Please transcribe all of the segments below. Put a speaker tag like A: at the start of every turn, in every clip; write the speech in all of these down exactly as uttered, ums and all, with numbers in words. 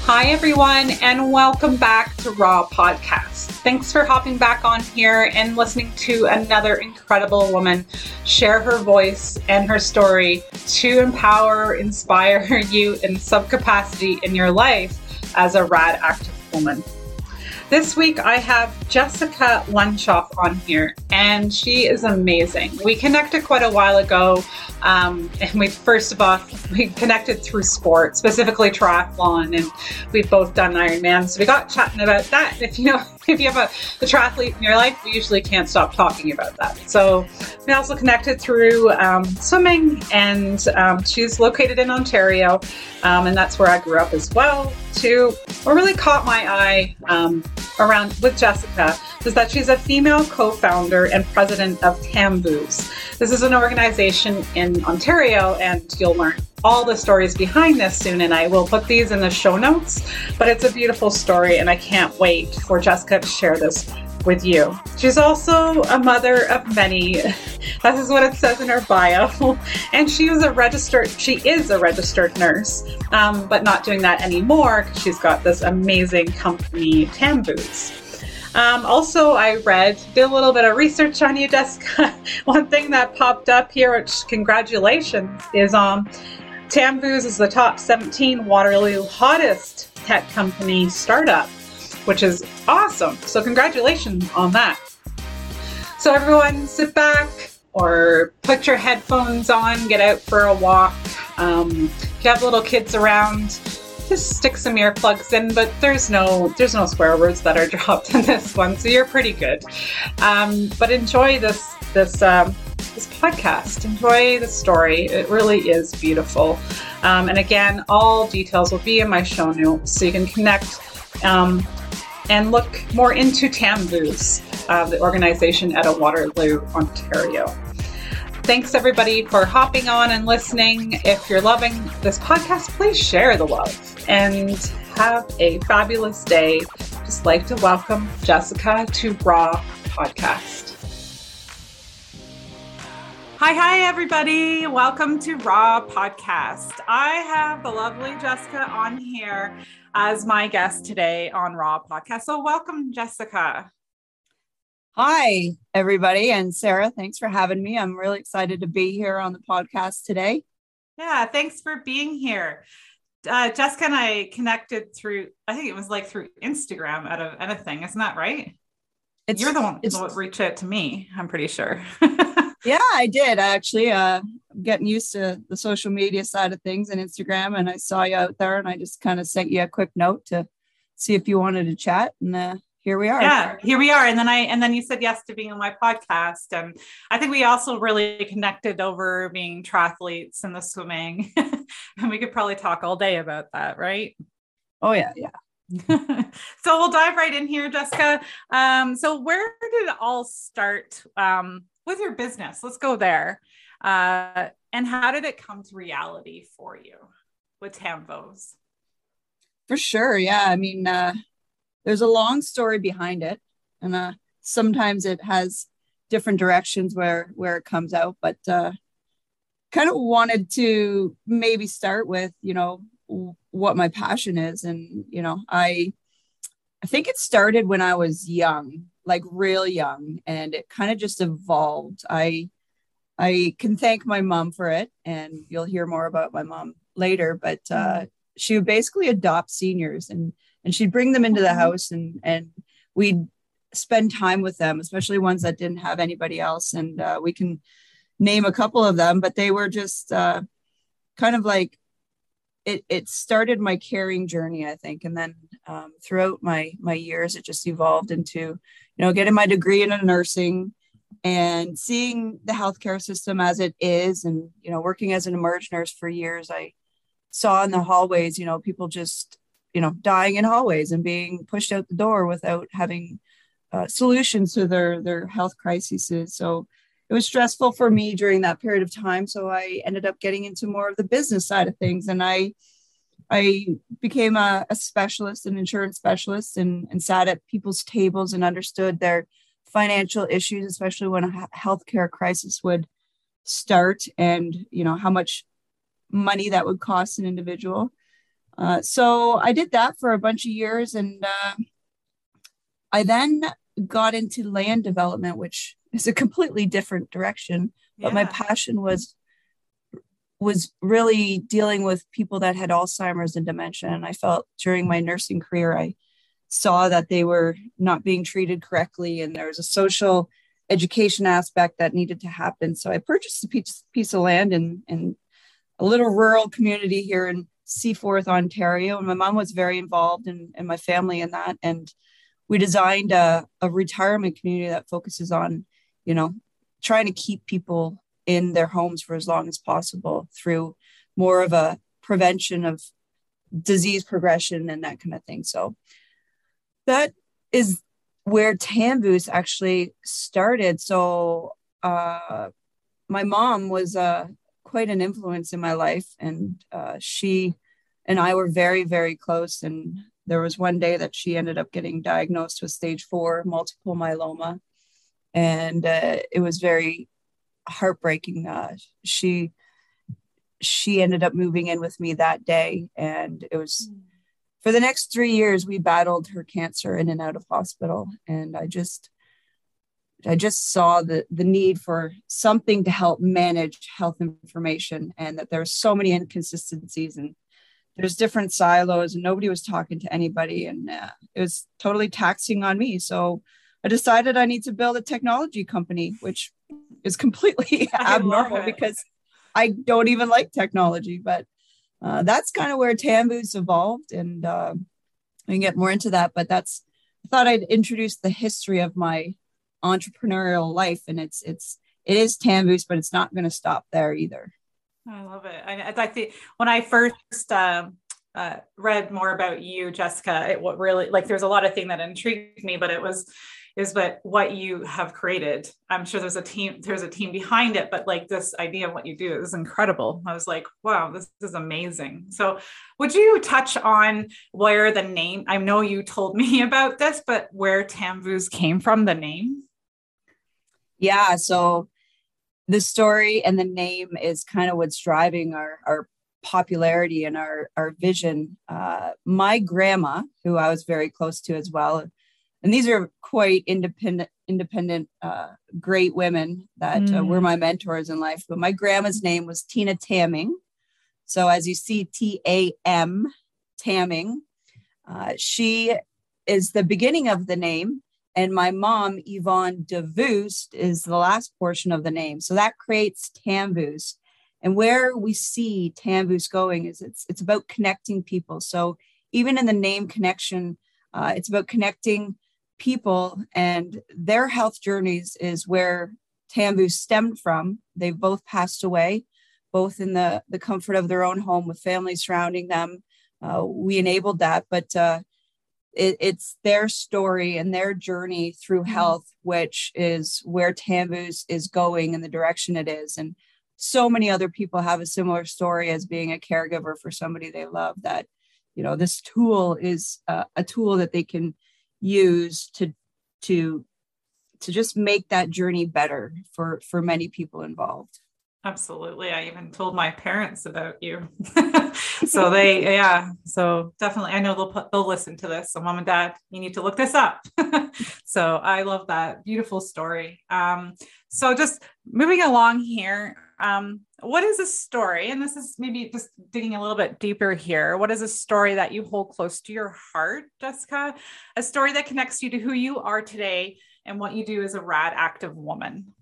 A: Hi, everyone, and welcome back to Raw Podcast. Thanks for hopping back on here and listening to another incredible woman share her voice and her story to empower, inspire you in some capacity in your life as a rad active woman. This week, I have Jessica Lunshoff on here, and she is amazing. We connected quite a while ago, um, and we first of all, we connected through sport, specifically triathlon, and we've both done Ironman, so we got chatting about that. And if you know, if you have a, a triathlete in your life, we usually can't stop talking about that. So we also connected through um, swimming, and um, she's located in Ontario, um, and that's where I grew up as well, too. What really caught my eye um, around with Jessica is that she's a female co-founder and president of Tamboos. This is an organization in Ontario, and you'll learn all the stories behind this soon, and I will put these in the show notes, but it's a beautiful story, and I can't wait for Jessica to share this with you. She's also a mother of many. This is what it says in her bio. And she was a registered, she is a registered nurse, um, but not doing that anymore because she's got this amazing company, Tamboos. Um, also, I read, did a little bit of research on you, Jessica. One thing that popped up here, which congratulations, is um, Tamboos is the top seventeen Waterloo hottest tech company startup, which is awesome. So congratulations on that. So everyone sit back or put your headphones on, get out for a walk. Um, if you have little kids around, just stick some earplugs in, but there's no there's no swear words that are dropped in this one, so you're pretty good. Um, but enjoy this this um, this podcast. Enjoy the story. It really is beautiful. Um, and again, all details will be in my show notes, so you can connect um, and look more into Tamboos, uh, the organization out of Waterloo, Ontario. Thanks everybody for hopping on and listening. If you're loving this podcast, please share the love and have a fabulous day. Just like to welcome Jessica to Raw Podcast. Hi, hi, everybody. Welcome to Raw Podcast. I have the lovely Jessica on here as my guest today on Raw Podcast. So welcome, Jessica.
B: Hi, everybody. And Sarah, thanks for having me. I'm really excited to be here on the podcast today.
A: Yeah, thanks for being here. Uh, Jessica and I connected through, I think it was like through Instagram out of anything. Isn't that right? It's, You're the one that reached out to me, I'm pretty sure.
B: Yeah, I did. Actually, uh, I'm getting used to the social media side of things and Instagram, and I saw you out there, and I just kind of sent you a quick note to see if you wanted to chat, and uh, here we are.
A: Yeah, here we are. And then I, and then you said yes to being on my podcast. And I think we also really connected over being triathletes and the swimming. And we could probably talk all day about that, right?
B: Oh yeah. Yeah.
A: So we'll dive right in here, Jessica. Um, so where did it all start um, with your business? Let's go there. Uh, and how did it come to reality for you with Tamboos?
B: For sure. Yeah. I mean, uh, there's a long story behind it, and uh, sometimes it has different directions where, where it comes out, but uh, kind of wanted to maybe start with, you know, w- what my passion is. And, you know, I, I think it started when I was young, like real young, and it kind of just evolved. I, I can thank my mom for it, and you'll hear more about my mom later, but uh, she would basically adopt seniors, and And she'd bring them into the house, and, and we'd spend time with them, especially ones that didn't have anybody else. And uh, we can name a couple of them, but they were just uh, kind of like, it, it started my caring journey, I think. And then um, throughout my, my years, it just evolved into, you know, getting my degree in nursing and seeing the healthcare system as it is. And, you know, working as an emerge nurse for years, I saw in the hallways, you know, people just, you know, dying in hallways and being pushed out the door without having uh, solutions to their, their health crises. So it was stressful for me during that period of time. So I ended up getting into more of the business side of things. And I, I became a, a specialist, an insurance specialist, and, and sat at people's tables and understood their financial issues, especially when a healthcare crisis would start, and, you know, how much money that would cost an individual. Uh, so I did that for a bunch of years, and uh, I then got into land development, which is a completely different direction. But my
A: Yeah.
B: passion was was really dealing with people that had Alzheimer's and dementia. And I felt during my nursing career, I saw that they were not being treated correctly, and there was a social education aspect that needed to happen. So I purchased a piece, piece of land in, in a little rural community here in Seaforth, Ontario. And my mom was very involved in, in my family in that. And we designed a, a retirement community that focuses on, you know, trying to keep people in their homes for as long as possible through more of a prevention of disease progression and that kind of thing. So that is where Tanvoos actually started. So uh, my mom was uh, quite an influence in my life, and uh, she and I were very, very close. And there was one day that she ended up getting diagnosed with stage four multiple myeloma, and uh, it was very heartbreaking. Uh, she she ended up moving in with me that day, and it was mm. for the next three years we battled her cancer in and out of hospital. And I just I just saw the the need for something to help manage health information, and that there were so many inconsistencies, and there's different silos, and nobody was talking to anybody, and uh, it was totally taxing on me. So I decided I need to build a technology company, which is completely abnormal because I don't even like technology. But uh, that's kind of where Tanvoos evolved, and uh, I can get more into that. But that's I thought I'd introduce the history of my entrepreneurial life, and it's it's it is Tanvoos, but it's not going to stop there either.
A: I love it. I, I like the when I first um, uh, read more about you, Jessica. It what really like there's a lot of things that intrigued me, but it was is but what you have created. I'm sure there's a team, there's a team behind it, but like this idea of what you do is incredible. I was like, wow, this is amazing. So would you touch on where the name, I know you told me about this, but where Tanvoos came from, the name?
B: Yeah. So the story and the name is kind of what's driving our, our popularity and our, our vision. Uh, my grandma, who I was very close to as well, and these are quite independent, independent, uh, great women that mm. uh, were my mentors in life. But my grandma's name was Tina Tamming. So as you see, T A M, Tamming. Uh, she is the beginning of the name. And my mom, Yvonne DeVoost, is the last portion of the name. So that creates Tanvoos. And where we see Tanvoos going is it's it's about connecting people. So even in the name connection, uh, it's about connecting people and their health journeys is where Tanvoos stemmed from. They've both passed away, both in the, the comfort of their own home with families surrounding them. Uh, we enabled that, but uh, it, it's their story and their journey through health, which is where Tanvoos is going and the direction it is. And so many other people have a similar story as being a caregiver for somebody they love, that, you know, this tool is uh, a tool that they can use to to to just make that journey better for for many people involved.
A: Absolutely. I even told my parents about you. So they, yeah, so definitely, I know they'll put, they'll listen to this. So mom and dad, you need to look this up. So I love that beautiful story. Um, so just moving along here, um, what is a story? And this is maybe just digging a little bit deeper here. What is a story that you hold close to your heart, Jessica? A story that connects you to who you are today and what you do as a rad, active woman.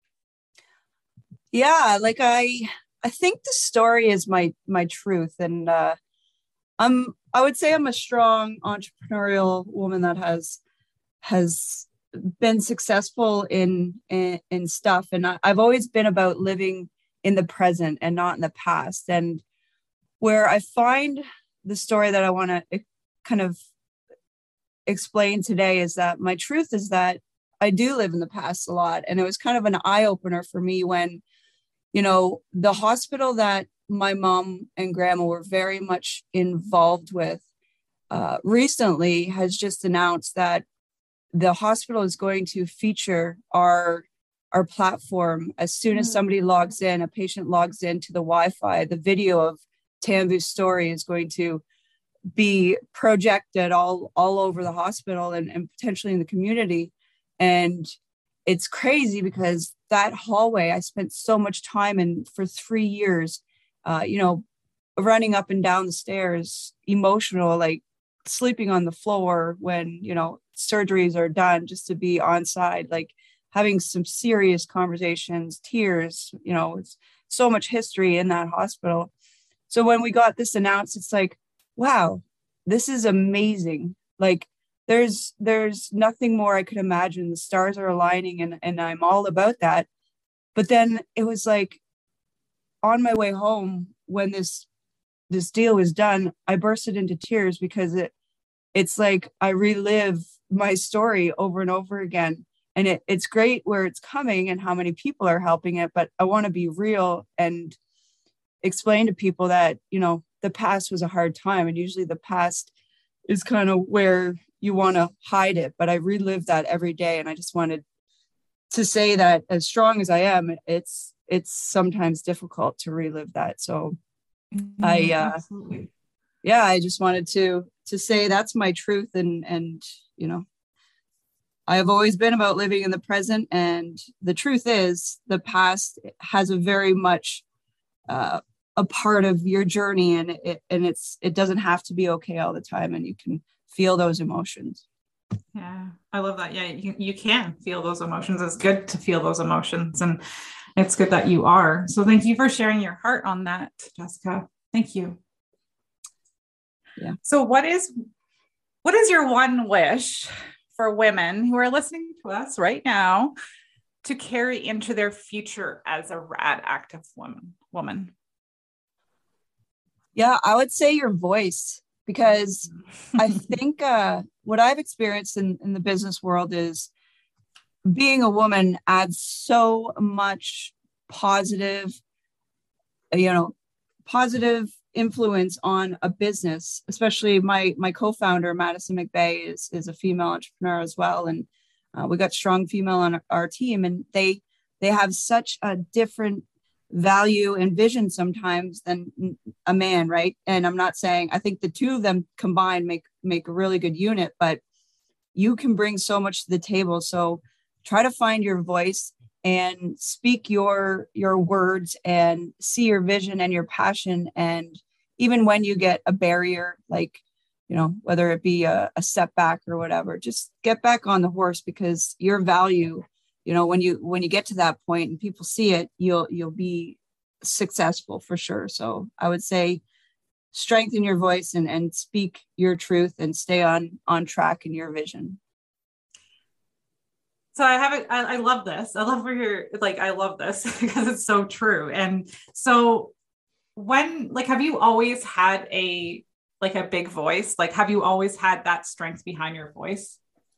B: Yeah, like I, I think the story is my my truth, and uh, I'm I would say I'm a strong entrepreneurial woman that has has been successful in in, in stuff, and I, I've always been about living in the present and not in the past. And where I find the story that I want to kind of explain today is that my truth is that I do live in the past a lot, and it was kind of an eye opener for me when, you know, the hospital that my mom and grandma were very much involved with uh, recently has just announced that the hospital is going to feature our our platform as soon as somebody logs in, a patient logs into the Wi-Fi, the video of Tanvoos story is going to be projected all all over the hospital and, and potentially in the community. And it's crazy because that hallway I spent so much time in for three years, uh, you know, running up and down the stairs, emotional, like sleeping on the floor when, you know, surgeries are done just to be on side, like having some serious conversations, tears, you know, it's so much history in that hospital. So when we got this announced, it's like, wow, this is amazing. Like there's, there's nothing more I could imagine. The stars are aligning and, and I'm all about that. But then it was like on my way home when this, this deal was done, I bursted into tears because it, it's like I relive my story over and over again. And it, it's great where it's coming and how many people are helping it. But I want to be real and explain to people that, you know, the past was a hard time. And usually the past is kind of where you want to hide it. But I relive that every day. And I just wanted to say that as strong as I am, it's it's sometimes difficult to relive that. So
A: mm-hmm,
B: I, uh,
A: absolutely.
B: yeah, I just wanted to to say that's my truth. And, and, you know, I have always been about living in the present. And the truth is the past has a very much uh, a part of your journey. And it, and it's, it doesn't have to be okay all the time. And you can feel those emotions.
A: Yeah, I love that. Yeah, you, you can feel those emotions. It's good to feel those emotions. And it's good that you are. So thank you for sharing your heart on that, Jessica. Thank you.
B: Yeah.
A: So what is, what is your one wish for women who are listening to us right now to carry into their future as a rad active woman, woman?
B: Yeah, I would say your voice, because I think uh, what I've experienced in, in the business world is being a woman adds so much positive, you know, positive influence on a business. Especially my my co-founder Madison McVeigh is is a female entrepreneur as well, and uh, we got strong female on our team, and they they have such a different value and vision sometimes than a man, right? And I'm not saying, I think the two of them combined make make a really good unit, but you can bring so much to the table. So try to find your voice and speak your your words and see your vision and your passion. And even when you get a barrier, like, you know, whether it be a, a setback or whatever, just get back on the horse, because your value, you know, when you when you get to that point and people see it, you'll you'll be successful for sure. So I would say strengthen your voice and and speak your truth and stay on on track in your vision.
A: So I have it. I, I love this. I love where you're like, I love this because it's so true. And so when, like, have you always had a, like a big voice? Like, have you always had that strength behind your voice?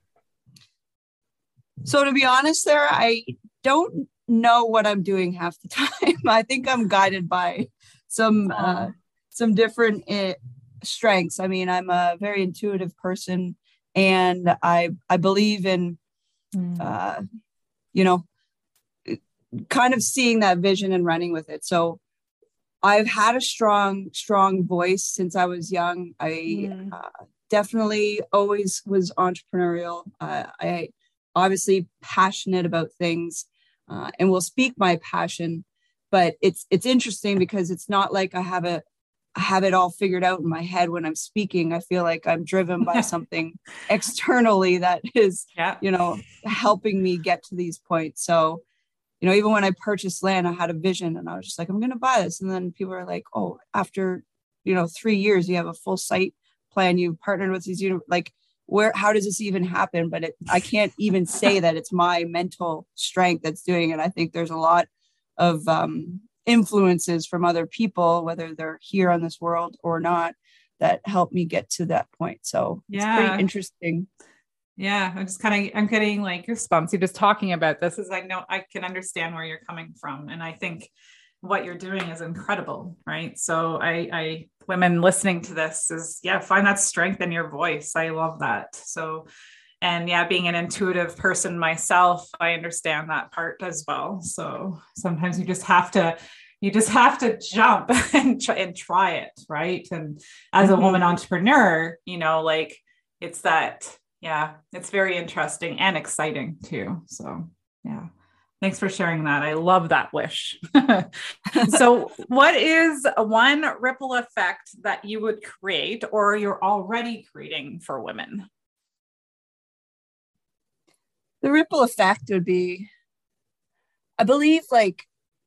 B: So to be honest there, I don't know what I'm doing half the time. I think I'm guided by some, uh, some different uh, strengths. I mean, I'm a very intuitive person, and I, I believe in, uh, you know, kind of seeing that vision and running with it. So I've had a strong, strong voice since I was young. I mm. uh, definitely always was entrepreneurial. Uh, I obviously passionate about things uh, and will speak my passion, but it's, it's interesting because it's not like I have a, I have it all figured out in my head when I'm speaking. I feel like I'm driven by something externally that is, yeah. you know, helping me get to these points. So, you know, even when I purchased land, I had a vision and I was just like, I'm going to buy this. And then people are like, oh, after, you know, three years, you have a full site plan. You partnered with these, you know, like, where, how does this even happen? But it, I can't even say that it's my mental strength that's doing it. I think there's a lot of, um, influences from other people, whether they're here on this world or not, that helped me get to that point. So yeah. It's pretty interesting.
A: Yeah. I'm just kind of, I'm getting like goosebumps. You're just talking about this as I know, I can understand where you're coming from. And I think what you're doing is incredible. Right. So I, I, women listening to this is, yeah, find that strength in your voice. I love that. So, and yeah, being an intuitive person myself, I understand that part as well. So sometimes you just have to you just have to jump and try, and try it. Right. And as a
B: Mm-hmm.
A: woman entrepreneur, you know, like it's that, yeah, it's very interesting and exciting too. So yeah. Thanks for sharing that. I love that wish. So what is one ripple effect that you would create or you're already creating for women?
B: The ripple effect would be, I believe, like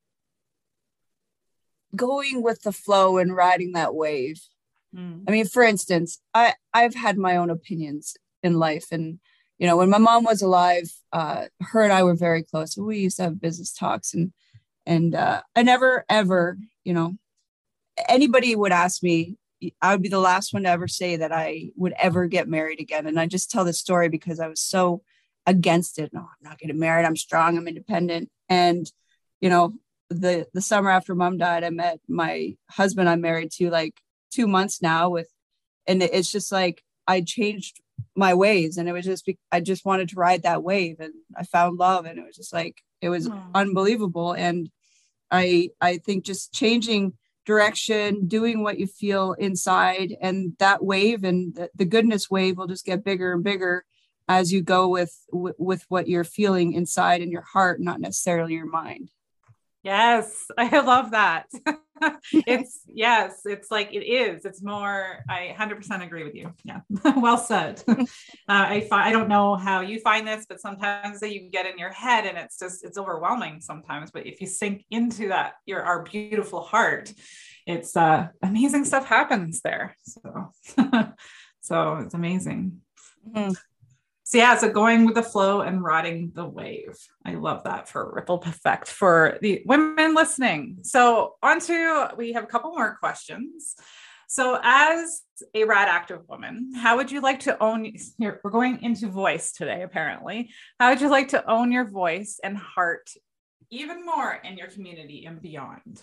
B: going with the flow and riding that wave. Mm. I mean, for instance, I, I've had my own opinions in life. And, you know, when my mom was alive, uh, her and I were very close. We used to have business talks, and, and uh, I never, ever, you know, anybody would ask me, I would be the last one to ever say that I would ever get married again. And I just tell this story because I was so against it. No, I'm not getting married. I'm strong. I'm independent. And, you know, the, the summer after mom died, I met my husband I'm married to like two months now with, and it's just like, I changed my ways, and it was just, I just wanted to ride that wave, and I found love, and it was just like, it was Aww. Unbelievable. And I, I think just changing direction, doing what you feel inside, and that wave and the, the goodness wave will just get bigger and bigger as you go with, with, with what you're feeling inside in your heart, not necessarily your mind.
A: Yes, I love that. It's yes, it's like it is. It's more. I one hundred percent agree with you. Yeah, well said. uh, I fi- I don't know how you find this, but sometimes you get in your head and it's just it's overwhelming sometimes. But if you sink into that, your our beautiful heart, it's uh, amazing stuff happens there. So, so it's amazing. Mm-hmm. So yeah, so going with the flow and riding the wave. I love that for ripple effect for the women listening. So on to, we have a couple more questions. So as a rad active woman, how would you like to own your, we're going into voice today, apparently. How would you like to own your voice and heart even more in your community and beyond?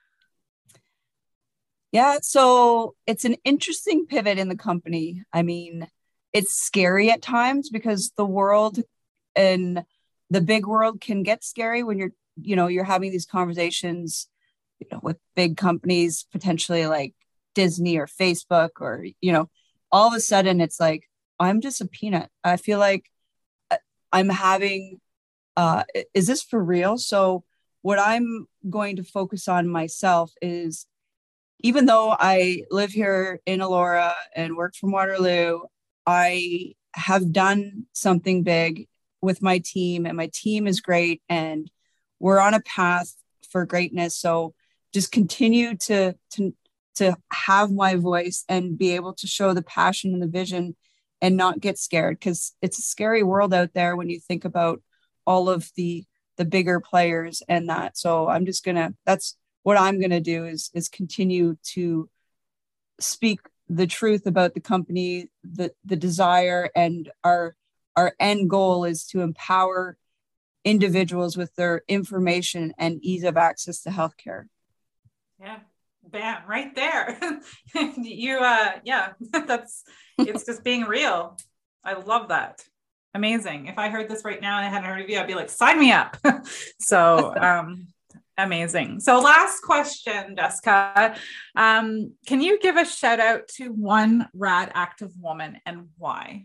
B: Yeah, so it's an interesting pivot in the company. I mean, it's scary at times because the world and the big world can get scary when you're, you know, you're having these conversations, you know, with big companies, potentially like Disney or Facebook, or, you know, all of a sudden it's like, I'm just a peanut. I feel like I'm having, uh, is this for real? So what I'm going to focus on myself is, even though I live here in Elora and work from Waterloo, I have done something big with my team, and my team is great, and we're on a path for greatness. So just continue to, to, to have my voice and be able to show the passion and the vision and not get scared, because it's a scary world out there when you think about all of the, the bigger players and that. So I'm just going to, that's what I'm going to do is, is continue to speak the truth about the company, the the desire, and our our end goal is to empower individuals with their information and ease of access to healthcare.
A: Yeah, bam, right there. you, uh, yeah, that's it's just being real. I love that. Amazing. If I heard this right now and I hadn't heard of you, I'd be like, sign me up. So, um, amazing. So last question, Jessica, um, can you give a shout out to one rad active woman and why?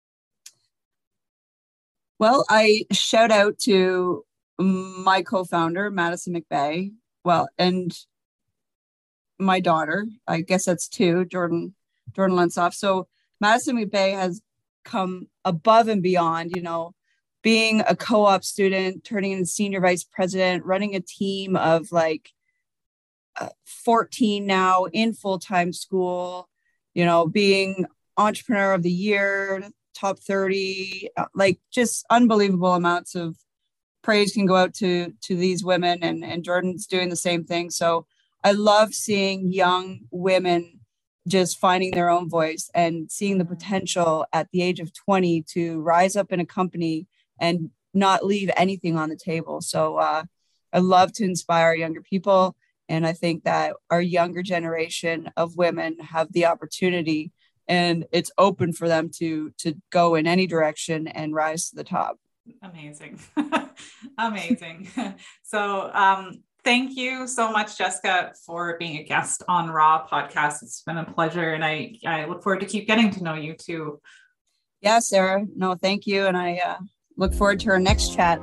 B: Well, I shout out to my co-founder, Madison McBay. Well, and my daughter, I guess that's two, Jordan, Jordan Lensoff. So Madison McBay has come above and beyond, you know, being a co-op student, turning into senior vice president, running a team of like uh, fourteen now in full-time school, you know, being entrepreneur of the year, top thirty, uh, like just unbelievable amounts of praise can go out to, to these women, and, and Jordan's doing the same thing. So I love seeing young women just finding their own voice and seeing the potential at the age of twenty to rise up in a company and not leave anything on the table. So uh, I love to inspire younger people. And I think that our younger generation of women have the opportunity, and it's open for them to, to go in any direction and rise to the top.
A: Amazing. Amazing. So um, Thank you so much, Jessica, for being a guest on Raw Podcast. It's been a pleasure, and I, I look forward to keep getting to know you too.
B: Yeah, Sarah. No, thank you. And I uh, look forward to our next chat.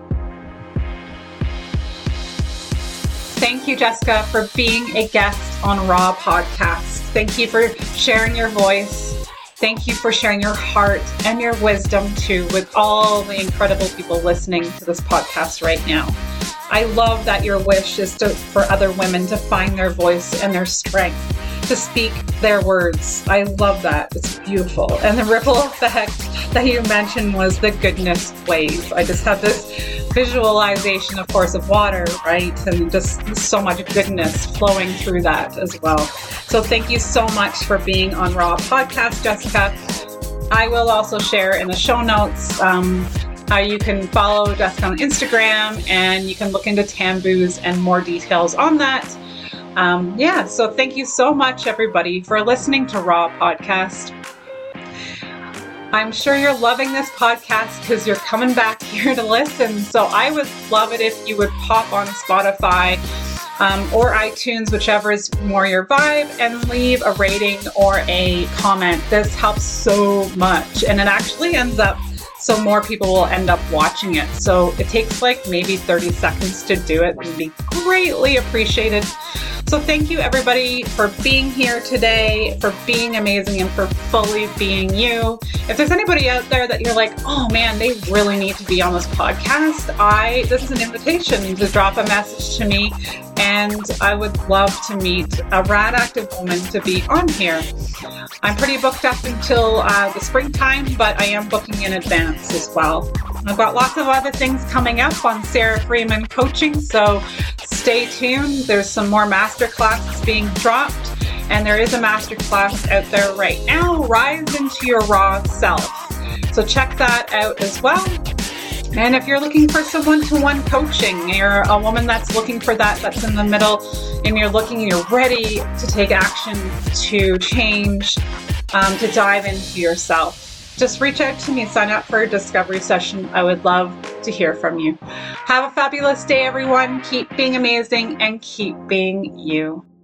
A: Thank you, Jessica, for being a guest on Raw Podcast. Thank you for sharing your voice. Thank you for sharing your heart and your wisdom too with all the incredible people listening to this podcast right now. I love that your wish is to, for other women to find their voice and their strength, to speak their words. I love that. It's beautiful. And the ripple effect that you mentioned was the goodness wave. I just have this visualization, of course, of water, right? And just so much goodness flowing through that as well. So thank you so much for being on Raw Podcast, Jessica. I will also share in the show notes um, how you can follow Jessica on Instagram, and you can look into Tamboos and more details on that. Um, yeah, so thank you so much, everybody, for listening to Raw Podcast. I'm sure you're loving this podcast because you're coming back here to listen. So I would love it if you would pop on Spotify um, or iTunes, whichever is more your vibe, and leave a rating or a comment. This helps so much, and it actually ends up so more people will end up watching it. So it takes like maybe thirty seconds to do it. It would be greatly appreciated. So thank you, everybody, for being here today, for being amazing, and for fully being you. If there's anybody out there that you're like, oh man, they really need to be on this podcast, I this is an invitation to drop a message to me, and I would love to meet a rad active woman to be on here. I'm pretty booked up until uh, the springtime, but I am booking in advance as well. I've got lots of other things coming up on Sarah Freeman Coaching, so stay tuned. There's some more master classes being dropped, and there is a master class out there right now, Rise into Your Raw Self. So check that out as well. And if you're looking for some one-to-one coaching, you're a woman that's looking for that, that's in the middle, and you're looking, you're ready to take action, to change, um, to dive into yourself, just reach out to me, sign up for a discovery session. I would love to hear from you. Have a fabulous day, everyone. Keep being amazing and keep being you.